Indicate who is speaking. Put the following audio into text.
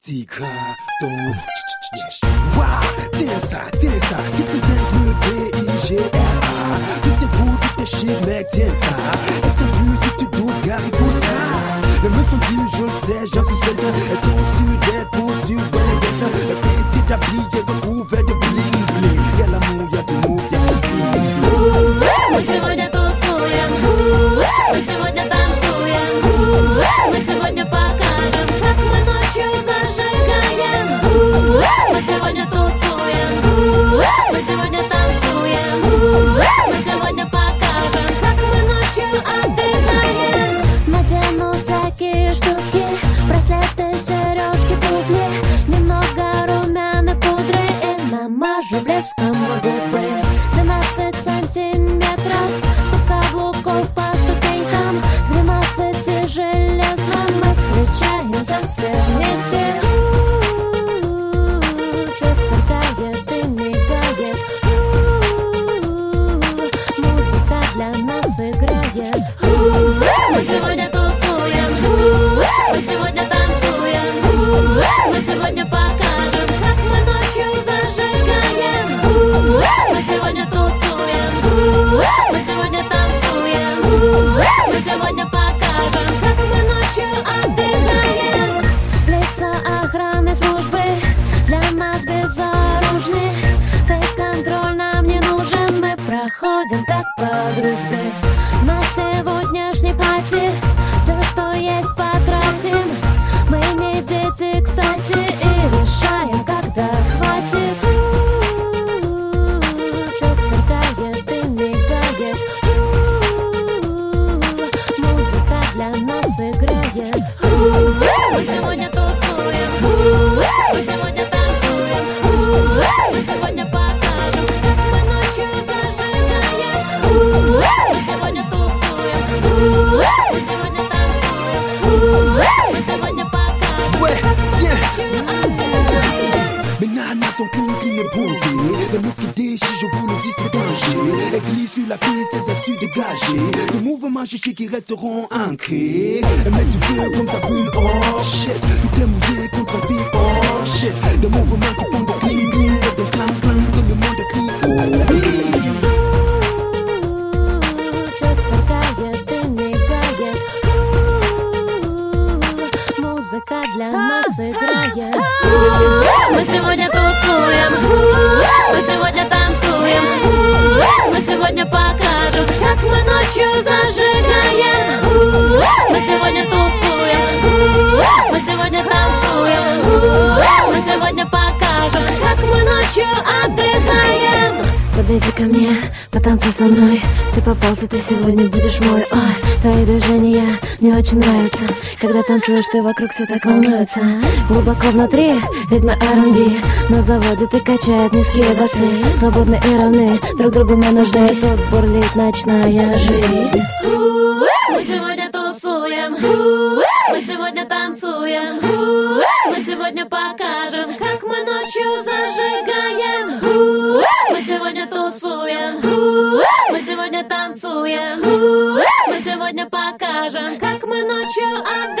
Speaker 1: Тихо, Tensa, qui présente le DIGRA. Tout est beau, tout est chic, mec, tensa. Et sans plus, si tu doutes, gars, écoute ça. Les meufs sont dures, je le sais, j'en suis certain. Elles sont sur des postures, bonnes et dessins. La petite habillée, recouverte de bling bling. Y'a l'amour, y'a du move, y'a aussi.
Speaker 2: Мы сегодня тусуем, мы сегодня танцуем, мы сегодня покажем, как мы ночью зажигаем. Мы сегодня тусуем, мы сегодня танцуем, мы сегодня покажем, как мы ночью отдыхаем. Надену всякие штуки, браслеты, сережки, туфли, немного румяной пудры и намажу блеском губы. 12 сантиметров, стук каблуков по ступенькам, 12 железно мы встречаемся все вместе. Все сверкает и мигает, музыка для нас играет. Мы сегодня тусуем, мы сегодня танцуем, мы сегодня покажем, как мы ночью зажигаем. Мы сегодня тусуем, мы сегодня танцуем, мы сегодня покажем, как мы ночью отдыхаем. Лица охраны службы для нас безоружны, фейс-контроль нам не нужен, мы проходим так по дружбе. На сегодняшней пати все, что есть, потратим. Мы не дети, кстати, и решаем, когда хватит. Все сверкает и мигает, музыка для нас играет. Мы сегодня тусуем, мы сегодня танцуем, мы сегодня покажем, как мы ночью зажигаем. Мы сегодня тусуем, мы сегодня танцуем, мы сегодня покажем, как мы ночью отдыхаем.
Speaker 1: Mes nanas sont clean et posées. Les meufs qui déchirent, je vous le dis, c'est danger. Elles glissent sur la piste, elles ont su dégager. Des mouvements chichis qui resteront ancrés. Elles mettent du feu comme ça brûle, oh shit. Tout est mouillé contre un fil, oh shit. Des mouvements qui font de clean, clean, de clang, clang, comme le monde crie, oh oui.
Speaker 2: Все сверкает и мигает, музыка для нас играет. Мы сегодня тусуем, мы сегодня танцуем, мы сегодня покажем, как мы ночью зажигаем. Мы сегодня тусуем, мы сегодня танцуем, мы сегодня покажем, как мы ночью отдыхаем. Подойди ко мне, потанцуй со мной. Ты попался, ты сегодня будешь мой. Ой, твои движения мне очень нравятся. Когда танцуешь, ты вокруг все так волнуются. Глубоко внутри ритмы R&B. На заводе ты качает низкие басы. Свободны и равны, друг другу мы нужны. Тут бурлит ночная жизнь. Мы сегодня тусуем, мы сегодня танцуем, мы сегодня покажем, как мы ночью зажигаем. Мы сегодня тусуем, мы сегодня танцуем, мы сегодня покажем, как мы ночью отдыхаем.